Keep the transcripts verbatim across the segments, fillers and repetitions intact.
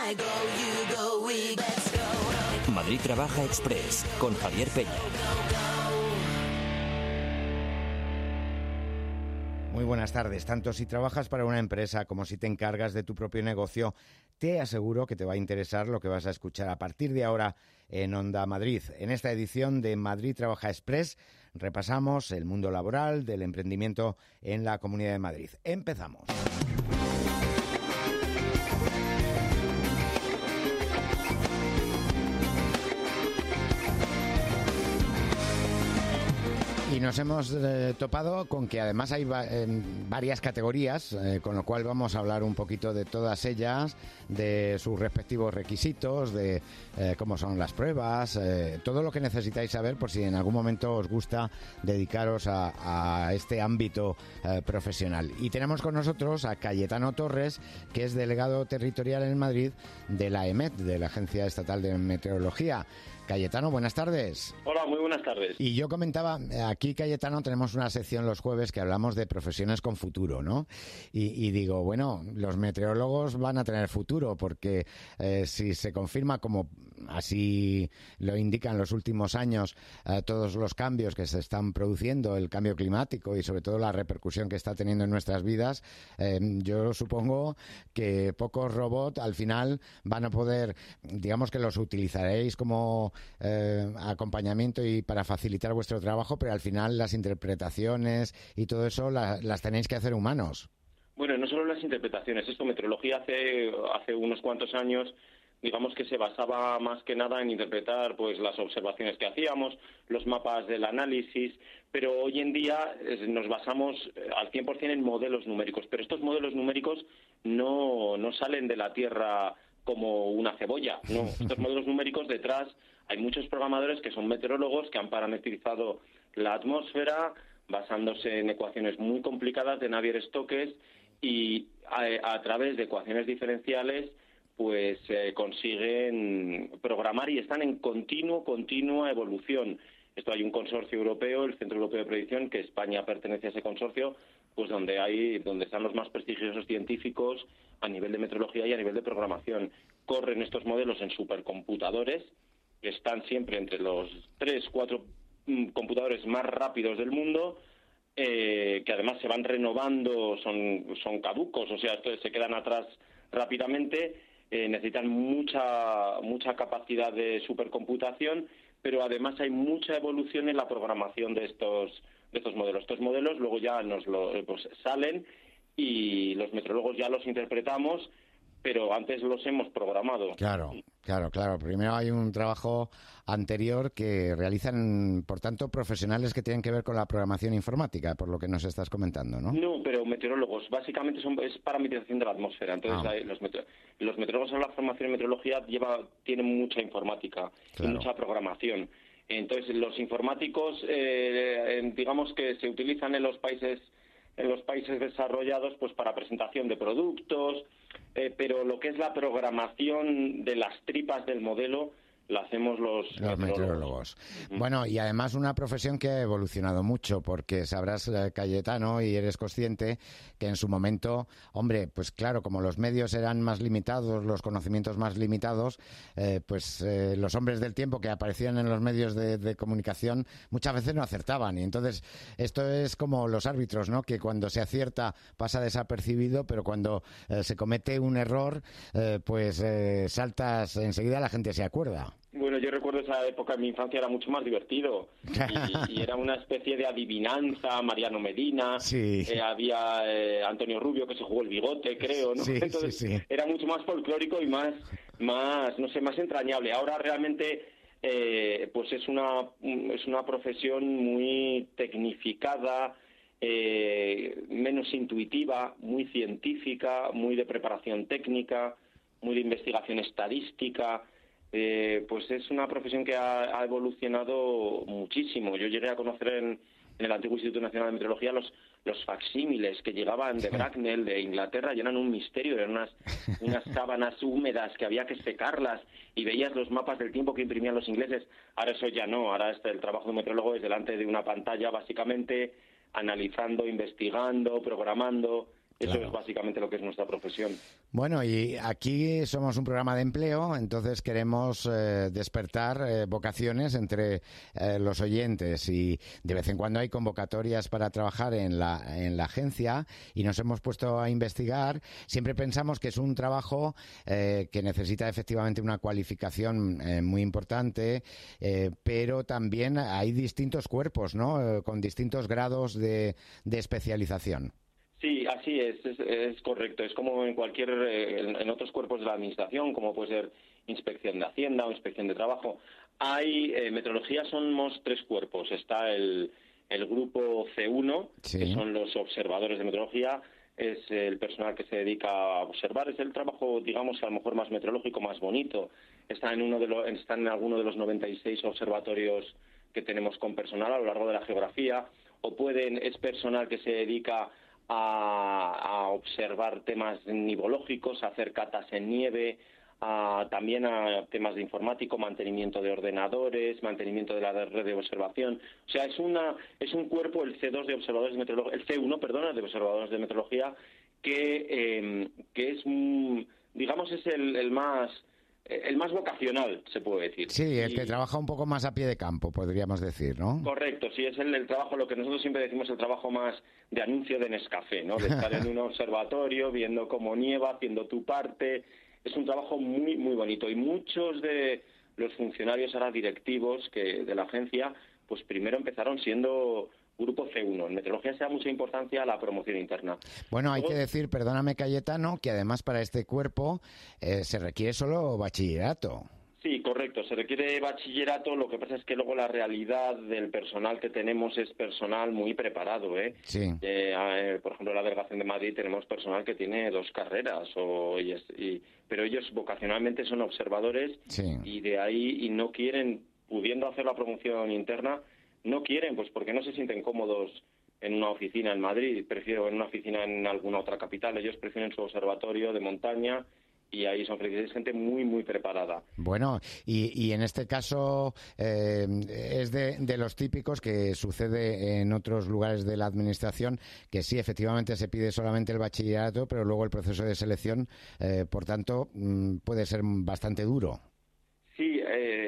Madrid Trabaja Express con Javier Peña. Muy buenas tardes. Tanto si trabajas para una empresa como si te encargas de tu propio negocio, te aseguro que te va a interesar lo que vas a escuchar a partir de ahora en Onda Madrid. En esta edición de Madrid Trabaja Express repasamos el mundo laboral del emprendimiento en la Comunidad de Madrid. Empezamos. Y nos hemos eh, topado con que además hay va eh, varias categorías, eh, con lo cual vamos a hablar un poquito de todas ellas, de sus respectivos requisitos, de eh, cómo son las pruebas, eh, todo lo que necesitáis saber por si en algún momento os gusta dedicaros a, a este ámbito eh, profesional. Y tenemos con nosotros a Cayetano Torres, que es delegado territorial en Madrid de la EMET, de la Agencia Estatal de Meteorología. Cayetano, buenas tardes. Hola, muy buenas tardes. Y yo comentaba, aquí, Cayetano, tenemos una sección los jueves que hablamos de profesiones con futuro, ¿no? Y, y digo, bueno, los meteorólogos van a tener futuro porque eh, si se confirma, como así lo indican los últimos años, eh, todos los cambios que se están produciendo, el cambio climático y sobre todo la repercusión que está teniendo en nuestras vidas, eh, yo supongo que pocos robots al final van a poder, digamos que los utilizaréis como Eh, acompañamiento y para facilitar vuestro trabajo, pero al final las interpretaciones y todo eso la, las tenéis que hacer humanos. Bueno, no solo las interpretaciones, esto meteorología hace hace unos cuantos años, digamos que se basaba más que nada en interpretar pues las observaciones que hacíamos, los mapas del análisis, pero hoy en día eh, nos basamos al cien por ciento en modelos numéricos, pero estos modelos numéricos no, no salen de la Tierra como una cebolla, no, estos modelos numéricos detrás hay muchos programadores que son meteorólogos que han parametrizado la atmósfera basándose en ecuaciones muy complicadas de Navier-Stokes y a, a través de ecuaciones diferenciales pues eh, consiguen programar y están en continuo, continua evolución. Esto hay un consorcio europeo, el Centro Europeo de Predicción, que España pertenece a ese consorcio, pues donde hay, donde están los más prestigiosos científicos a nivel de meteorología y a nivel de programación. Corren estos modelos en supercomputadores, que están siempre entre los tres, cuatro mm, computadores más rápidos del mundo, eh, que además se van renovando, son, son caducos, o sea, estos se quedan atrás rápidamente, eh, necesitan mucha, mucha capacidad de supercomputación, pero además hay mucha evolución en la programación de estos, de estos modelos. Estos modelos luego ya nos lo, pues, salen y los meteorólogos ya los interpretamos, pero antes los hemos programado. Claro, claro, claro. Primero hay un trabajo anterior que realizan, por tanto, profesionales que tienen que ver con la programación informática, por lo que nos estás comentando, ¿no? No, pero meteorólogos. Básicamente son, es parametrización de la atmósfera. Entonces, Ah. hay, los, meteor, los meteorólogos en la formación en meteorología lleva, tienen mucha informática Claro. y mucha programación. Entonces, los informáticos, eh, digamos que se utilizan en los países en los países desarrollados pues para presentación de productos, eh, pero lo que es la programación de las tripas del modelo la hacemos los, los meteorólogos. meteorólogos. Uh-huh. Bueno, y además una profesión que ha evolucionado mucho, porque sabrás, eh, Cayetano, y eres consciente que en su momento, hombre, pues claro, como los medios eran más limitados, los conocimientos más limitados, eh, pues eh, los hombres del tiempo que aparecían en los medios de, de comunicación muchas veces no acertaban. Y entonces esto es como los árbitros, ¿no? Que cuando se acierta pasa desapercibido, pero cuando eh, se comete un error, eh, pues eh, saltas, enseguida la gente se acuerda. Bueno, yo recuerdo esa época en mi infancia, era mucho más divertido y, y era una especie de adivinanza, Mariano Medina, sí. eh, había eh, Antonio Rubio que se jugó el bigote, creo, ¿no? Sí, Entonces sí, sí. Era mucho más folclórico y más, más, no sé, más entrañable. Ahora realmente eh, pues es una, es una profesión muy tecnificada, eh, menos intuitiva, muy científica, muy de preparación técnica, muy de investigación estadística. Eh, pues es una profesión que ha, ha evolucionado muchísimo. Yo llegué a conocer en, en el antiguo Instituto Nacional de Meteorología los, los facsímiles que llegaban de Bracknell, de Inglaterra, y eran un misterio, eran unas, unas sábanas húmedas que había que secarlas y veías los mapas del tiempo que imprimían los ingleses. Ahora eso ya no, ahora este, el trabajo de un meteorólogo es delante de una pantalla básicamente analizando, investigando, programando. Eso Claro. es básicamente lo que es nuestra profesión. Bueno, y aquí somos un programa de empleo, entonces queremos eh, despertar eh, vocaciones entre eh, los oyentes y de vez en cuando hay convocatorias para trabajar en la, en la agencia y nos hemos puesto a investigar. Siempre pensamos que es un trabajo eh, que necesita efectivamente una cualificación eh, muy importante, eh, pero también hay distintos cuerpos, ¿no? Eh, con distintos grados de, de especialización. Sí, así es, es, es correcto. Es como en cualquier, eh, en, en otros cuerpos de la administración, como puede ser inspección de Hacienda o inspección de trabajo. Hay, eh, metrología somos tres cuerpos. Está el, el grupo C uno, Sí. que son los observadores de metrología. Es el personal que se dedica a observar. Es el trabajo, digamos, a lo mejor más meteorológico, más bonito. Está en uno de los, está en alguno de los noventa y seis observatorios que tenemos con personal a lo largo de la geografía. O pueden, es personal que se dedica A, a observar temas nivológicos, a hacer catas en nieve, a, también a temas de informático, mantenimiento de ordenadores, mantenimiento de la red de observación. O sea, es una es un cuerpo, el C dos de observadores de meteorología, el C uno, perdona, de observadores de meteorología, que, eh, que es, digamos, es el, el más el más vocacional, se puede decir. Sí, el y... que trabaja un poco más a pie de campo, podríamos decir, ¿no? Correcto, sí, es el, el trabajo, lo que nosotros siempre decimos, el trabajo más de anuncio de Nescafé, ¿no? De estar en un observatorio, viendo cómo nieva, haciendo tu parte. Es un trabajo muy, muy bonito. Y muchos de los funcionarios ahora directivos que de la agencia, pues primero empezaron siendo grupo C uno. En meteorología se da mucha importancia a la promoción interna. Bueno, hay Luego, que decir, perdóname Cayetano, que además para este cuerpo eh, se requiere solo bachillerato. Sí, correcto. Se requiere bachillerato. Lo que pasa es que luego la realidad del personal que tenemos es personal muy preparado, ¿eh? Sí. Eh, eh, por ejemplo, en la delegación de Madrid tenemos personal que tiene dos carreras, o, y, y, pero ellos vocacionalmente son observadores, Sí. y de ahí y no quieren, pudiendo hacer la promoción interna, no quieren, pues porque no se sienten cómodos en una oficina en Madrid, prefiero en una oficina en alguna otra capital. Ellos prefieren su observatorio de montaña. Y ahí son felices, es gente muy, muy preparada. Bueno, y, y en este caso eh, es de, de los típicos que sucede en otros lugares de la administración, que sí, efectivamente se pide solamente el bachillerato, pero luego el proceso de selección, eh, por tanto, mm, puede ser bastante duro. Sí,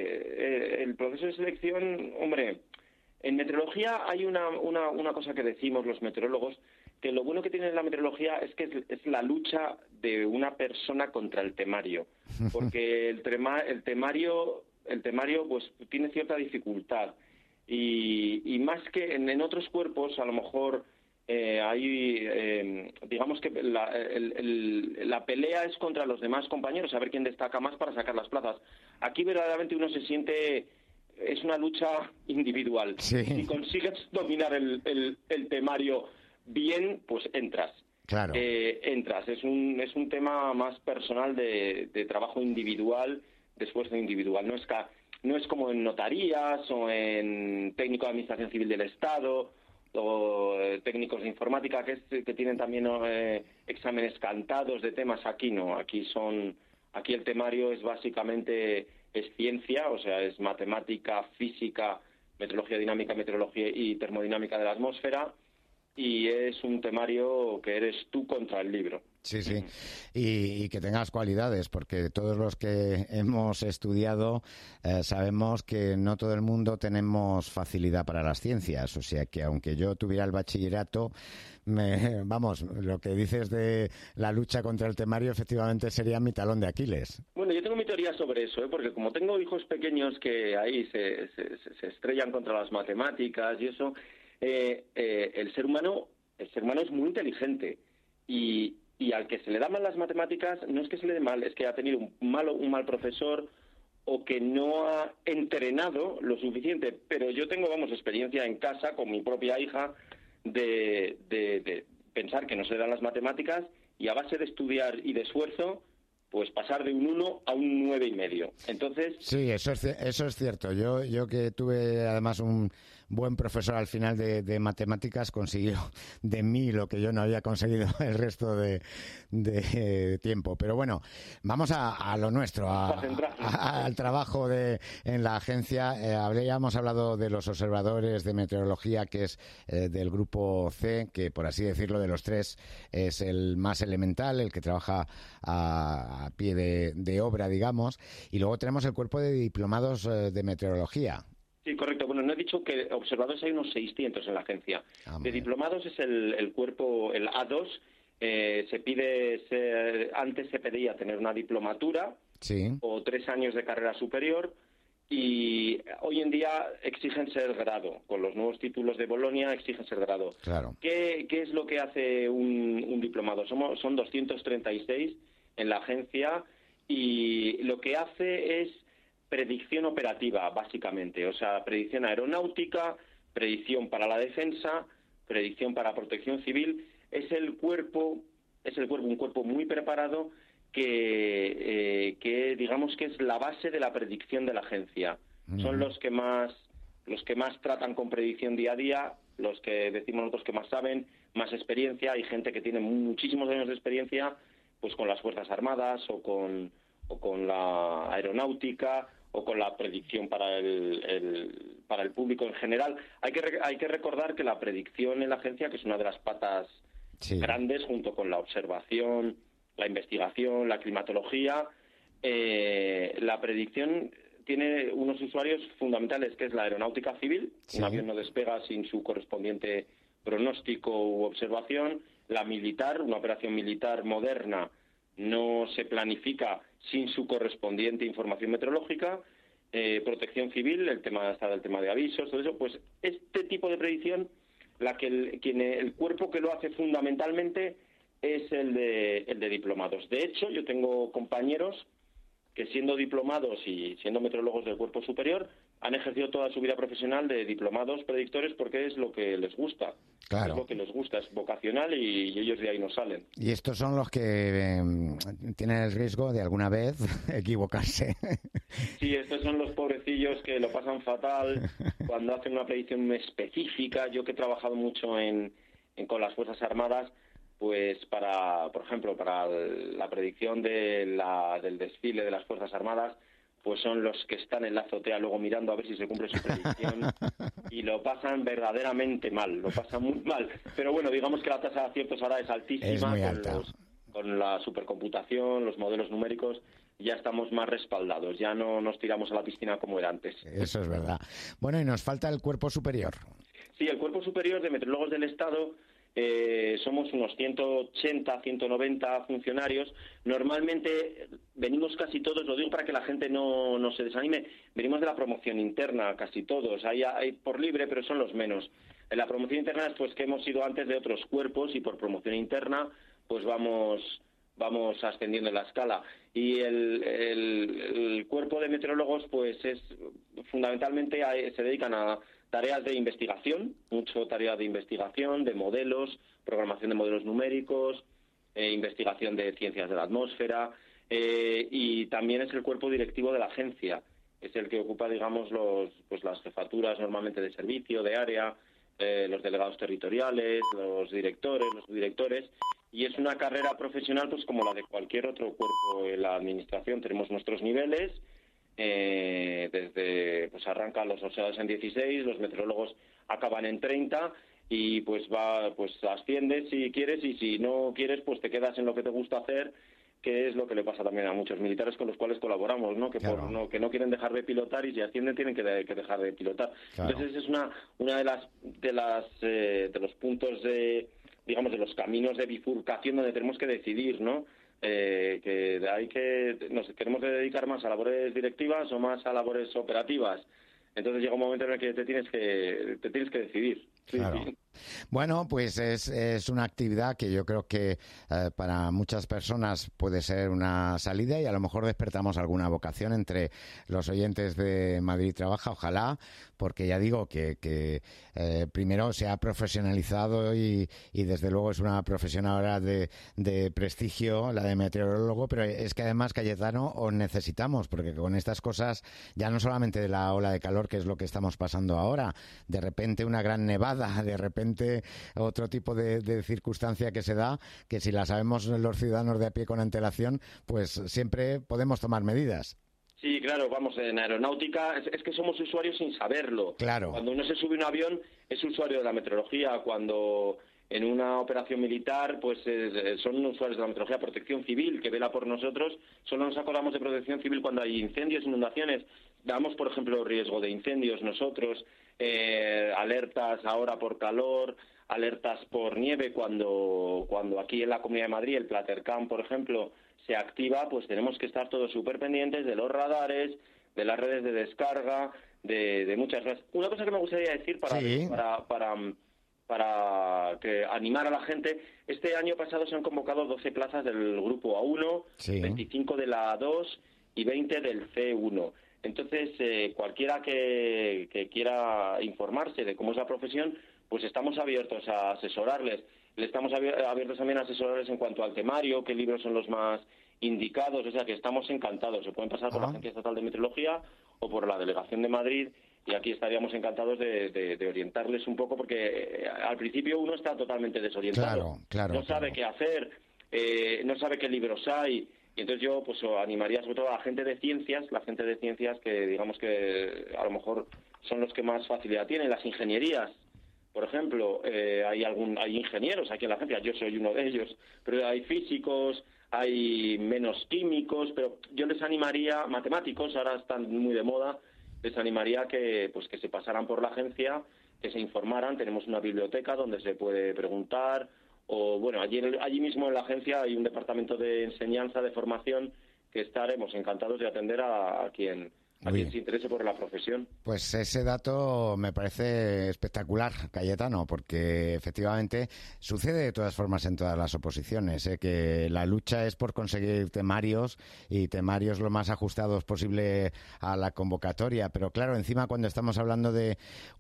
eh, el proceso de selección, hombre, en meteorología hay una, una, una cosa que decimos los meteorólogos, que lo bueno que tiene la meteorología es que es, es la lucha de una persona contra el temario, porque el, tema, el temario el temario pues tiene cierta dificultad y, y más que en, en otros cuerpos a lo mejor eh, hay eh, digamos que la, el, el, la pelea es contra los demás compañeros, a ver quién destaca más para sacar las plazas. Aquí verdaderamente uno se siente, es una lucha individual. Sí. Si consigues dominar el, el, el temario bien, pues entras. Claro. Eh, entras. Es un, es un tema más personal de, de trabajo individual, de esfuerzo individual. No es, ca, no es como en notarías o en técnico de administración civil del Estado o eh, técnicos de informática que, es, que tienen también eh, exámenes cantados de temas. Aquí no. Aquí son, aquí el temario es básicamente es ciencia, o sea, es matemática, física, meteorología dinámica, meteorología y termodinámica de la atmósfera. Y es un temario que eres tú contra el libro. Sí, sí. Y, y que tengas cualidades, porque todos los que hemos estudiado eh, sabemos que no todo el mundo tenemos facilidad para las ciencias. O sea que aunque yo tuviera el bachillerato, me, vamos, lo que dices de la lucha contra el temario efectivamente sería mi talón de Aquiles. Bueno, yo tengo mi teoría sobre eso, ¿eh? Porque como tengo hijos pequeños que ahí se, se, se estrellan contra las matemáticas y eso... Eh, eh, el ser humano el ser humano es muy inteligente y, y al que se le da mal las matemáticas no es que se le dé mal, es que ha tenido un malo un mal profesor o que no ha entrenado lo suficiente. Pero yo tengo, vamos, experiencia en casa con mi propia hija de, de, de pensar que no se le dan las matemáticas y a base de estudiar y de esfuerzo pues pasar de un uno a un nueve y medio. Entonces... Sí, eso es, eso es cierto. Yo, yo que tuve además un, buen profesor al final de, de matemáticas consiguió de mí lo que yo no había conseguido el resto de, de tiempo. Pero bueno, vamos a, a lo nuestro, a, a, al trabajo de, en la agencia. Eh, habríamos hablado de los observadores de meteorología, que es eh, del grupo C, que por así decirlo de los tres es el más elemental, el que trabaja a, a pie de, de obra, digamos. Y luego tenemos el cuerpo de diplomados eh, de meteorología. Sí, correcto. Bueno, no he dicho que observadores hay unos seiscientos en la agencia. Ah, de diplomados es el, el cuerpo, el A dos. Eh, se pide, se, antes se pedía tener una diplomatura sí. o tres años de carrera superior, y hoy en día exigen ser grado. Con los nuevos títulos de Bolonia exigen ser grado. Claro. ¿Qué, qué es lo que hace un, un diplomado? Somos, son doscientos treinta y seis en la agencia, y lo que hace es predicción operativa, básicamente. O sea, predicción aeronáutica, predicción para la defensa, predicción para protección civil. Es el cuerpo, es el cuerpo, un cuerpo muy preparado que, eh, que digamos que es la base de la predicción de la agencia. Uh-huh. Son los que más, los que más tratan con predicción día a día, los que decimos nosotros que más saben, más experiencia. Hay gente que tiene muchísimos años de experiencia, pues con las Fuerzas Armadas o con, o con la aeronáutica o con la predicción para el, el para el público en general. Hay que hay que recordar que la predicción en la agencia, que es una de las patas sí. grandes, junto con la observación, la investigación, la climatología, eh, la predicción tiene unos usuarios fundamentales, que es la aeronáutica civil. Sí. Un avión no despega sin su correspondiente pronóstico u observación. La militar, una operación militar moderna, no se planifica sin su correspondiente información meteorológica. Eh, protección civil, el tema está el tema de avisos, todo eso. Pues este tipo de predicción, la que el, quien el cuerpo que lo hace fundamentalmente es el de el de diplomados. De hecho, yo tengo compañeros que, siendo diplomados y siendo meteorólogos del cuerpo superior, han ejercido toda su vida profesional de diplomados predictores, porque es lo que les gusta. Claro. Es lo que les gusta, es vocacional, y, y ellos de ahí no salen. Y estos son los que eh, tienen el riesgo de alguna vez equivocarse. Sí, estos son los pobrecillos que lo pasan fatal cuando hacen una predicción específica. Yo, que he trabajado mucho en, en con las Fuerzas Armadas, pues para, por ejemplo, para la predicción de la, del desfile de las Fuerzas Armadas, pues son los que están en la azotea luego mirando a ver si se cumple su predicción, y lo pasan verdaderamente mal, lo pasan muy mal. Pero bueno, digamos que la tasa de aciertos ahora es altísima. Es muy con, alta. los, con la supercomputación, los modelos numéricos, ya estamos más respaldados, ya no nos tiramos a la piscina como era antes. Eso es verdad. Bueno, y nos falta el cuerpo superior. Sí, el cuerpo superior de meteorólogos del Estado. Eh, somos unos ciento ochenta, ciento noventa funcionarios. Normalmente venimos casi todos, lo digo para que la gente no, no se desanime, venimos de la promoción interna, casi todos. Hay, hay por libre, pero son los menos. En la promoción interna es pues que hemos sido antes de otros cuerpos, y por promoción interna pues vamos vamos ascendiendo en la escala. Y el, el, el cuerpo de meteorólogos pues es fundamentalmente a, se dedican a tareas de investigación, mucho tarea de investigación, de modelos, programación de modelos numéricos, eh, investigación de ciencias de la atmósfera, eh, y también es el cuerpo directivo de la agencia. Es el que ocupa, digamos, los, pues las jefaturas normalmente de servicio, de área, eh, los delegados territoriales, los directores, los subdirectores, y es una carrera profesional pues como la de cualquier otro cuerpo en la administración. Tenemos nuestros niveles. Eh, desde pues arrancan los observadores en dieciséis, los meteorólogos acaban en treinta, y pues va pues asciendes si quieres, y si no quieres pues te quedas en lo que te gusta hacer, que es lo que le pasa también a muchos militares con los cuales colaboramos, ¿no? Que claro. por no que no quieren dejar de pilotar, y si ascienden tienen que, de, que dejar de pilotar. Claro. Entonces es una una de las de las eh, de los puntos de, digamos, de los caminos de bifurcación donde tenemos que decidir, ¿no? Eh, que hay que nos queremos dedicar más a labores directivas o más a labores operativas. Entonces llega un momento en el que te tienes que te tienes que decidir. Claro. Bueno, pues es, es una actividad que yo creo que eh, para muchas personas puede ser una salida y a lo mejor despertamos alguna vocación entre los oyentes de Madrid Trabaja, ojalá, porque ya digo que, que eh, primero se ha profesionalizado y, y desde luego es una profesión ahora de, de prestigio, la de meteorólogo, pero es que además, Cayetano, os necesitamos, porque con estas cosas, ya no solamente de la ola de calor, que es lo que estamos pasando ahora, de repente una gran nevada, de repente otro tipo de, de circunstancia que se da, que si la sabemos los ciudadanos de a pie con antelación, pues siempre podemos tomar medidas. Sí, claro, vamos, en aeronáutica es, es que somos usuarios sin saberlo. Claro. Cuando uno se sube a un avión es usuario de la meteorología, cuando en una operación militar pues eh, son usuarios de la meteorología. Protección Civil, que vela por nosotros, solo nos acordamos de Protección Civil cuando hay incendios, inundaciones. Damos, por ejemplo, riesgo de incendios nosotros, eh, alertas ahora por calor, alertas por nieve, cuando, cuando aquí en la Comunidad de Madrid el Platercam, por ejemplo, se activa, pues tenemos que estar todos súper pendientes de los radares, de las redes de descarga, de, de muchas cosas. Una cosa que me gustaría decir para, sí. para, para, para que animar a la gente, este año pasado se han convocado doce plazas del grupo A uno, sí. veinticinco de la A dos y veinte del C uno. Entonces, eh, cualquiera que, que quiera informarse de cómo es la profesión, pues estamos abiertos a asesorarles. Le estamos abiertos también a asesorarles en cuanto al temario, qué libros son los más indicados, o sea que estamos encantados. Se pueden pasar por ah. la Agencia Estatal de Meteorología o por la Delegación de Madrid y aquí estaríamos encantados de, de, de orientarles un poco porque eh, al principio uno está totalmente desorientado. Claro, claro, no sabe claro. qué hacer, eh, no sabe qué libros hay. Y entonces yo pues animaría sobre todo a la gente de ciencias, la gente de ciencias que digamos que a lo mejor son los que más facilidad tienen, las ingenierías. Por ejemplo, eh, hay algún hay ingenieros aquí en la agencia, yo soy uno de ellos, pero hay físicos, hay menos químicos, pero yo les animaría, matemáticos, ahora están muy de moda, les animaría que pues que se pasaran por la agencia, que se informaran. Tenemos una biblioteca donde se puede preguntar, o bueno, allí, allí mismo en la agencia hay un departamento de enseñanza, de formación, que estaremos encantados de atender a, a quien... a quien se interese por la profesión. Pues ese dato me parece espectacular, Cayetano, porque efectivamente sucede de todas formas en todas las oposiciones, ¿eh? Que la lucha es por conseguir temarios y temarios lo más ajustados posible a la convocatoria, pero claro, encima cuando estamos hablando de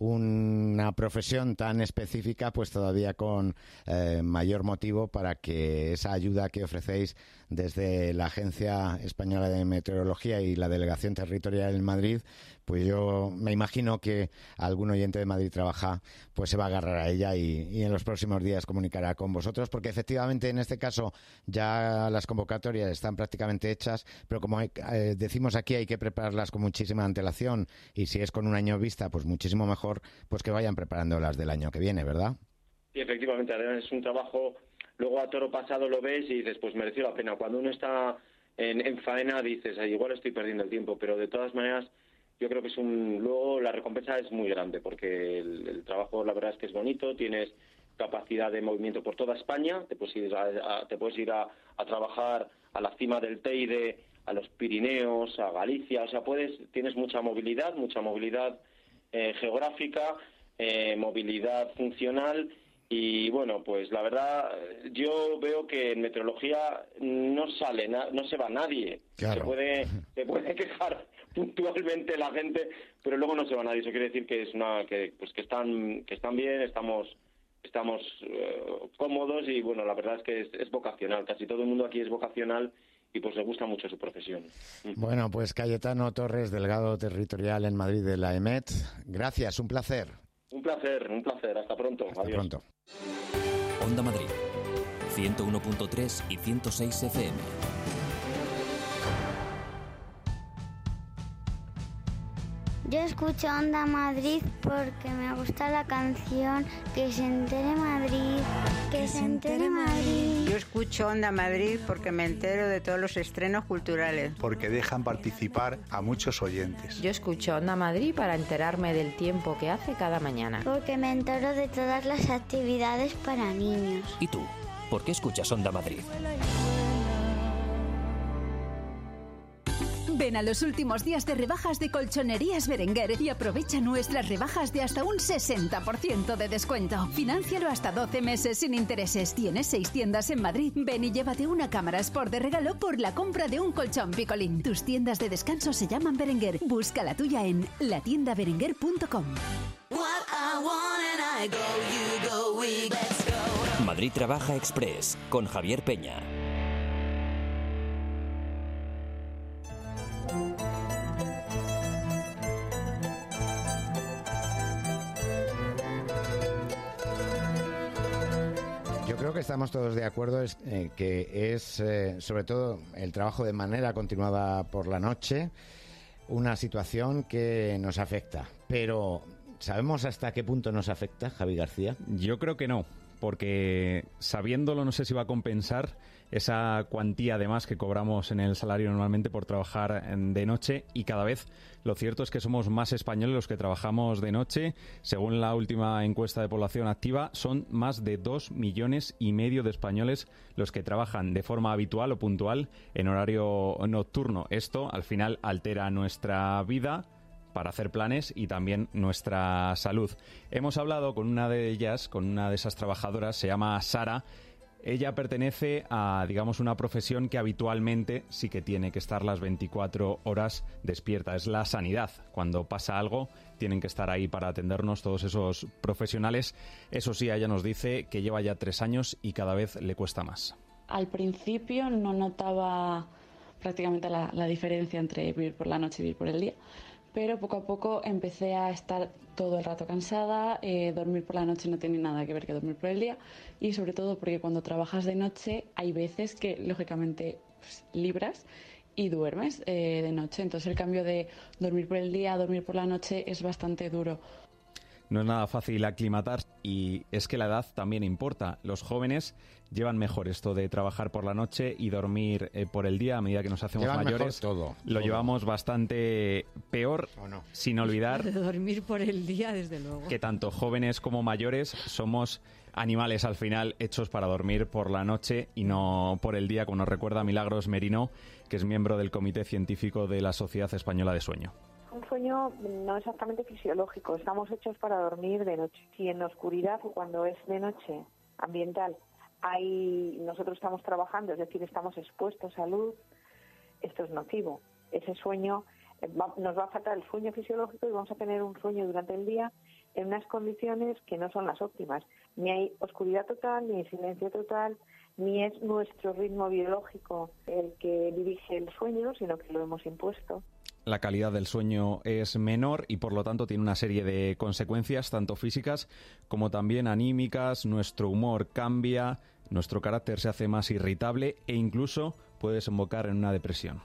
una profesión tan específica, pues todavía con eh, mayor motivo para que esa ayuda que ofrecéis desde la Agencia Española de Meteorología y la Delegación Territorial en Madrid, pues yo me imagino que algún oyente de Madrid Trabaja pues se va a agarrar a ella y, y en los próximos días comunicará con vosotros, porque efectivamente en este caso ya las convocatorias están prácticamente hechas, pero como hay, eh, decimos aquí, hay que prepararlas con muchísima antelación y si es con un año vista, pues muchísimo mejor pues que vayan preparando las del año que viene, ¿verdad? Sí, efectivamente, además es un trabajo, luego a toro pasado lo ves y dices, pues mereció la pena. Cuando uno está en, en faena dices, ay, igual estoy perdiendo el tiempo, pero de todas maneras yo creo que es un, luego la recompensa es muy grande, porque el, el trabajo la verdad es que es bonito, tienes capacidad de movimiento por toda España, te puedes ir a, a, te puedes ir a, a trabajar a la cima del Teide, a los Pirineos, a Galicia, o sea, puedes, tienes mucha movilidad, mucha movilidad eh, geográfica, eh, movilidad funcional. Y bueno, pues la verdad, yo veo que en meteorología no sale, no se va nadie. Claro. Se puede, se puede quejar puntualmente la gente, pero luego no se va nadie. Eso quiere decir que es una, que pues que están, que están bien, estamos, estamos uh, cómodos y bueno, la verdad es que es, es vocacional. Casi todo el mundo aquí es vocacional y pues le gusta mucho su profesión. Bueno, pues Cayetano Torres, delegado territorial en Madrid de la E M E T. Gracias, un placer. Un placer, un placer. Hasta pronto. Hasta Adiós. pronto. Onda Madrid, ciento uno punto tres y ciento seis F M. Yo escucho Onda Madrid porque me gusta la canción Que se entere Madrid, que, que se entere Madrid. Yo escucho Onda Madrid porque me entero de todos los estrenos culturales. Porque dejan participar a muchos oyentes. Yo escucho Onda Madrid para enterarme del tiempo que hace cada mañana. Porque me entero de todas las actividades para niños. ¿Y tú? ¿Por qué escuchas Onda Madrid? Ven a los últimos días de rebajas de Colchonerías Berenguer y aprovecha nuestras rebajas de hasta un sesenta por ciento de descuento. Fináncialo hasta doce meses sin intereses. Tienes seis tiendas en Madrid. Ven y llévate una cámara Sport de regalo por la compra de un colchón Picolín. Tus tiendas de descanso se llaman Berenguer. Busca la tuya en la tienda berenguer punto com. Madrid Trabaja Express con Javier Peña. Yo creo que estamos todos de acuerdo es, eh, que es, eh, sobre todo, el trabajo de manera continuada por la noche, una situación que nos afecta. Pero, ¿sabemos hasta qué punto nos afecta, Javi García? Yo creo que no, porque sabiéndolo no sé si va a compensar esa cuantía además que cobramos en el salario normalmente por trabajar de noche, y cada vez lo cierto es que somos más españoles los que trabajamos de noche. Según la última encuesta de población activa, son más de dos millones y medio de españoles los que trabajan de forma habitual o puntual en horario nocturno. Esto al final altera nuestra vida para hacer planes y también nuestra salud. Hemos hablado con una de ellas, con una de esas trabajadoras, se llama Sara. Ella pertenece a, digamos, una profesión que habitualmente sí que tiene que estar las veinticuatro horas despierta. Es la sanidad. Cuando pasa algo, tienen que estar ahí para atendernos todos esos profesionales. Eso sí, ella nos dice que lleva ya tres años y cada vez le cuesta más. Al principio no notaba prácticamente la, la diferencia entre vivir por la noche y vivir por el día, pero poco a poco empecé a estar todo el rato cansada. Eh, dormir por la noche no tiene nada que ver que dormir por el día, y sobre todo porque cuando trabajas de noche hay veces que lógicamente pues, libras y duermes eh, de noche, entonces el cambio de dormir por el día a dormir por la noche es bastante duro. No es nada fácil aclimatar, y es que la edad también importa. Los jóvenes llevan mejor esto de trabajar por la noche y dormir eh, por el día. A medida que nos hacemos llevan mayores, mejor todo, lo todo. llevamos bastante peor, ¿o no? Sin olvidar de dormir por el día, desde luego. Que tanto jóvenes como mayores somos animales al final hechos para dormir por la noche y no por el día, como nos recuerda Milagros Merino, que es miembro del Comité Científico de la Sociedad Española de Sueño. Un sueño no exactamente fisiológico, estamos hechos para dormir de noche. Si en oscuridad o cuando es de noche ambiental, hay, nosotros estamos trabajando, es decir, estamos expuestos a luz, esto es nocivo. Ese sueño, va, nos va a faltar el sueño fisiológico y vamos a tener un sueño durante el día en unas condiciones que no son las óptimas. Ni hay oscuridad total, ni hay silencio total, ni es nuestro ritmo biológico el que dirige el sueño, sino que lo hemos impuesto. La calidad del sueño es menor y por lo tanto tiene una serie de consecuencias tanto físicas como también anímicas. Nuestro humor cambia, nuestro carácter se hace más irritable e incluso puede desembocar en una depresión.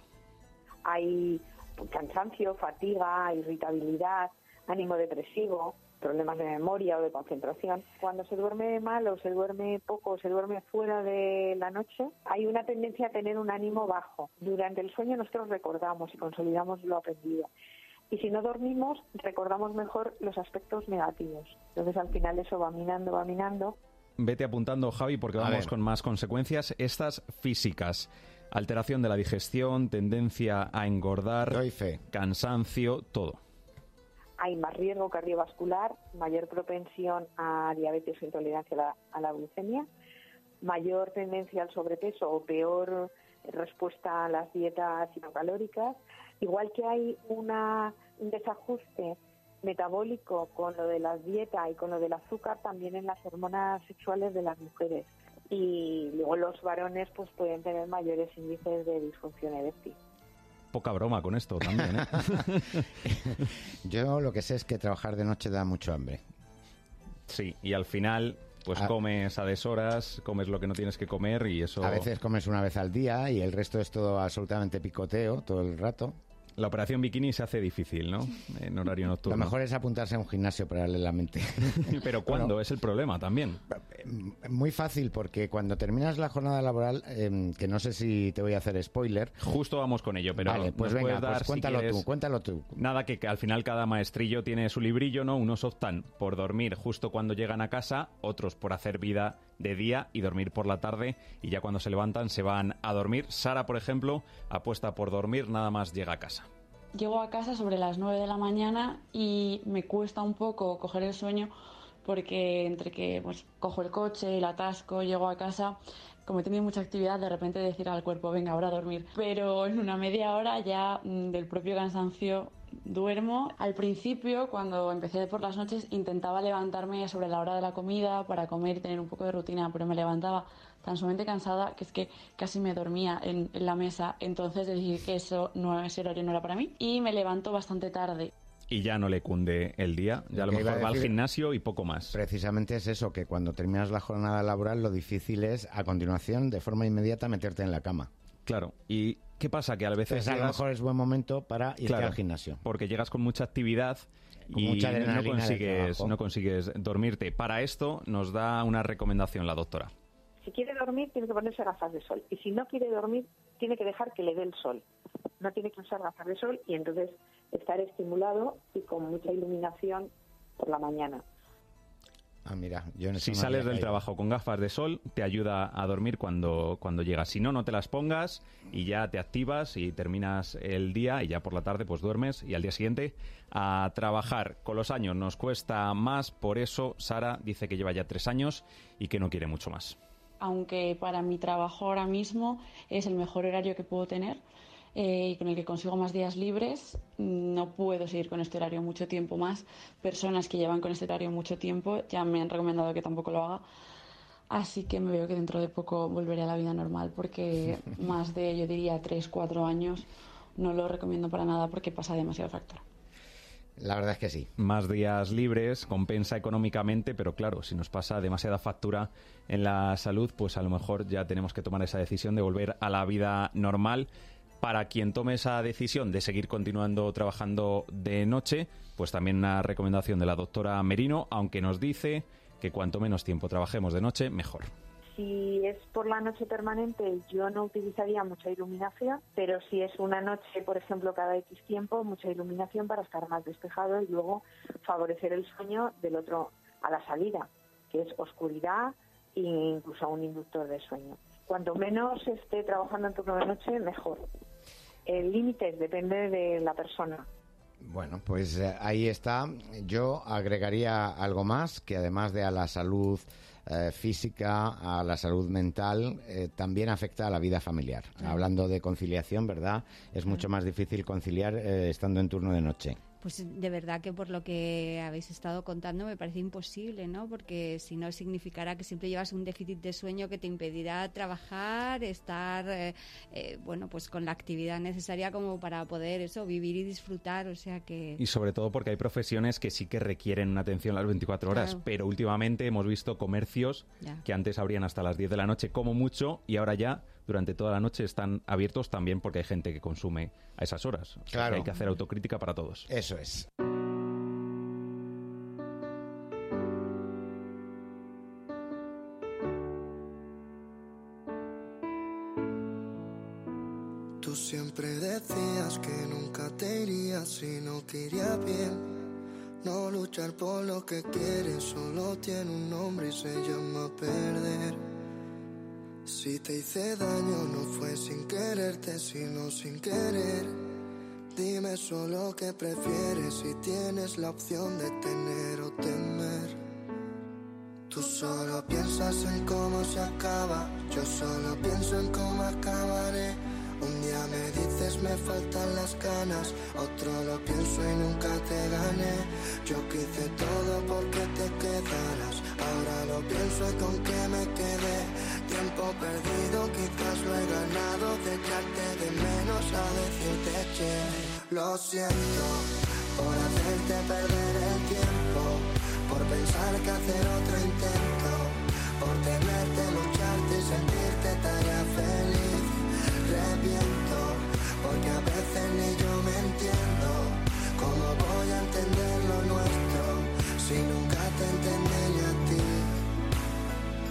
Hay cansancio, fatiga, irritabilidad, ánimo depresivo, problemas de memoria o de concentración. Cuando se duerme mal o se duerme poco o se duerme fuera de la noche, hay una tendencia a tener un ánimo bajo. Durante el sueño nosotros recordamos y consolidamos lo aprendido. Y si no dormimos, recordamos mejor los aspectos negativos. Entonces al final eso va minando, va minando. Vete apuntando, Javi, porque vamos con más consecuencias. Estas físicas: alteración de la digestión, tendencia a engordar, Doy fe. cansancio, todo. Hay más riesgo cardiovascular, mayor propensión a diabetes o intolerancia a la, a la glucemia, mayor tendencia al sobrepeso o peor respuesta a las dietas hipocalóricas, igual que hay una, un desajuste metabólico con lo de la dieta y con lo del azúcar, también en las hormonas sexuales de las mujeres. Y luego los varones pues pueden tener mayores índices de disfunción eréctil. Poca broma con esto también, ¿eh? Yo lo que sé es que trabajar de noche da mucho hambre. Sí, y al final pues a... comes a deshoras, comes lo que no tienes que comer y eso... A veces comes una vez al día y el resto es todo absolutamente picoteo todo el rato. La operación bikini se hace difícil, ¿no? En horario nocturno. Lo mejor es apuntarse a un gimnasio paralelamente. ¿Pero cuándo? Bueno, es el problema también. Muy fácil, porque cuando terminas la jornada laboral, eh, que no sé si te voy a hacer spoiler. Justo vamos con ello, pero vale, pues venga, dar, pues cuéntalo si quieres, tú, cuéntalo tú. Nada, que, que al final cada maestrillo tiene su librillo, ¿no? Unos optan por dormir justo cuando llegan a casa, otros por hacer vida de día y dormir por la tarde, y ya cuando se levantan se van a dormir. Sara, por ejemplo, apuesta por dormir nada más llega a casa. Llego a casa sobre las nueve de la mañana y me cuesta un poco coger el sueño porque entre que pues cojo el coche, el atasco, llego a casa, como he tenido mucha actividad, de repente decir al cuerpo, venga, ahora a dormir. Pero en una media hora ya mmm, del propio cansancio duermo. Al principio, cuando empecé por las noches, intentaba levantarme sobre la hora de la comida para comer y tener un poco de rutina, pero me levantaba tan sumamente cansada que es que casi me dormía en, en la mesa. Entonces decidí que eso no, ese horario no era para mí y me levanto bastante tarde. Y ya no le cunde el día, ya a lo mejor va al gimnasio y poco más. Precisamente es eso, que cuando terminas la jornada laboral lo difícil es, a continuación, de forma inmediata, meterte en la cama. Claro, ¿y qué pasa? Que a veces Entonces, llegas... a lo mejor es buen momento para irte claro, al gimnasio. Porque llegas con mucha actividad con y mucha no consigues, no consigues dormirte. Para esto nos da una recomendación la doctora. Si quiere dormir, tiene que ponerse gafas de sol. Y si no quiere dormir, tiene que dejar que le dé el sol. No tiene que usar gafas de sol y entonces estar estimulado y con mucha iluminación por la mañana. Ah, mira, yo en si sales del trabajo con gafas de sol, te ayuda a dormir cuando, cuando llegas. Si no, no te las pongas y ya te activas y terminas el día y ya por la tarde pues duermes y al día siguiente a trabajar. Con los años nos cuesta más, por eso Sara dice que lleva ya tres años y que no quiere mucho más. Aunque para mi trabajo ahora mismo es el mejor horario que puedo tener eh, y con el que consigo más días libres, no puedo seguir con este horario mucho tiempo más. Personas que llevan con este horario mucho tiempo ya me han recomendado que tampoco lo haga. Así que me veo que dentro de poco volveré a la vida normal porque más de, yo diría, tres, cuatro años no lo recomiendo para nada porque pasa demasiado factor. La verdad es que sí. Más días libres, compensa económicamente, pero claro, si nos pasa demasiada factura en la salud, pues a lo mejor ya tenemos que tomar esa decisión de volver a la vida normal. Para quien tome esa decisión de seguir continuando trabajando de noche, pues también una recomendación de la doctora Merino, aunque nos dice que cuanto menos tiempo trabajemos de noche, mejor. Si es por la noche permanente, yo no utilizaría mucha iluminación, pero si es una noche, por ejemplo, cada X tiempo, mucha iluminación para estar más despejado y luego favorecer el sueño del otro a la salida, que es oscuridad e incluso un inductor de sueño. Cuanto menos esté trabajando en turno de noche, mejor. El límite depende de la persona. Bueno, pues eh, ahí está. Yo agregaría algo más, que además de a la salud eh, física, a la salud mental, eh, también afecta a la vida familiar. Claro. Hablando de conciliación, ¿verdad? Es claro. mucho más difícil conciliar eh, estando en turno de noche. Pues de verdad que por lo que habéis estado contando me parece imposible, ¿no? Porque si no significará que siempre llevas un déficit de sueño que te impedirá trabajar, estar, eh, eh, bueno, pues con la actividad necesaria como para poder eso, vivir y disfrutar, o sea que... Y sobre todo porque hay profesiones que sí que requieren una atención las veinticuatro horas, claro. pero últimamente hemos visto comercios ya. que antes abrían hasta las diez de la noche como mucho y ahora ya durante toda la noche están abiertos también porque hay gente que consume a esas horas. O sea, claro. que hay que hacer autocrítica para todos. Eso es. Tú siempre decías que nunca te irías si no te iría bien. No luchar por lo que quieres solo tiene un nombre y se llama perder. Si te hice daño no fue sin quererte, sino sin querer. Dime solo qué prefieres si tienes la opción de tener o temer. Tú solo piensas en cómo se acaba, yo solo pienso en cómo acabaré. Un día me dices me faltan las ganas, otro lo pienso y nunca te gané. Yo quise todo porque te quedaras, ahora lo pienso y con qué me quedé. Tiempo perdido, quizás lo he ganado, de echarte de menos a decirte que lo siento por hacerte perder el tiempo, por pensar que hacer otro intento, por tenerte, lucharte y sentirte tarea feliz. Reviento, porque a veces ni yo me entiendo. ¿Cómo voy a entender lo nuestro si nunca te entendí ni a ti?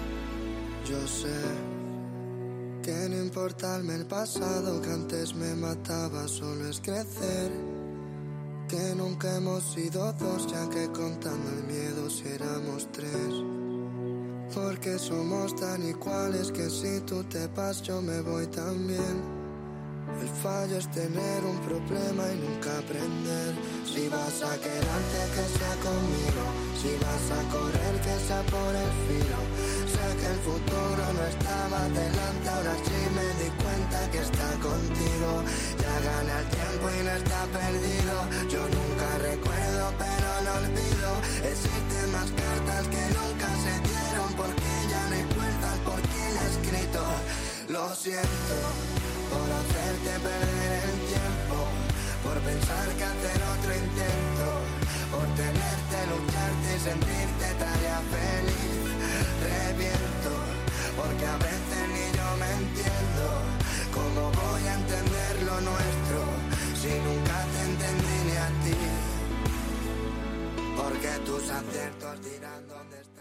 cortarme el pasado que antes me mataba, solo es crecer. Que nunca hemos sido dos, ya que contando el miedo si éramos tres. Porque somos tan iguales que si tú te vas yo me voy también. El fallo es tener un problema y nunca aprender. Si vas a quedarte que sea conmigo, si vas a correr que sea por el filo. Sé que el futuro no estaba delante, ahora sí me di cuenta que está contigo. Ya gana el tiempo y no está perdido. Yo nunca recuerdo pero no olvido. Existen más cartas que nunca se dieron, porque ya no hay puertas por quien he escrito. Lo siento por hacerte perder el tiempo, por pensar que hacer otro intento, por tenerte, lucharte y sentirte tarea feliz. Reviento, porque a veces ni yo me entiendo. ¿Cómo voy a entender lo nuestro si nunca te entendí ni a ti? Porque tus aciertos dirán dónde estás.